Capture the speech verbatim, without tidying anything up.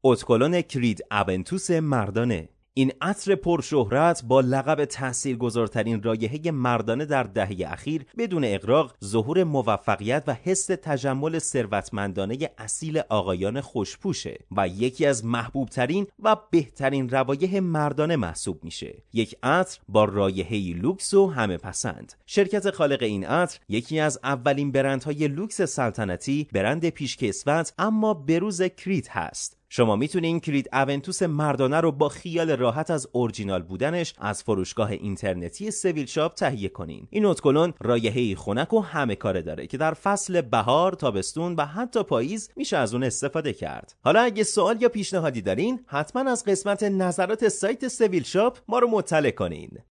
اتکلون کرید اونتوس مردانه. این عطر پرشهرت با لقب تاثیرگذارترین رایحه مردانه در دهه اخیر بدون اغراق ظهور موفقیت و حس تجمل ثروتمندانه اصیل آقایان خوشپوشه و یکی از محبوبترین و بهترین روایح مردانه محسوب میشه. یک عطر با رایحه‌ای لوکس و همه پسند. شرکت خالق این عطر یکی از اولین برندهای لوکس سلطنتی، برند پیشکسوت اما بروز کرید هست. شما میتونین کرید اونتوس مردانه رو با خیال راحت از اورجینال بودنش از فروشگاه اینترنتی سویل شاپ تهیه کنین. این اتکلون رایحه‌ای خنک و همه کاره داره که در فصل بهار، تابستون و حتی پاییز میشه از اون استفاده کرد. حالا اگه سوال یا پیشنهادی دارین، حتما از قسمت نظرات سایت سویل شاپ ما رو مطلع کنین.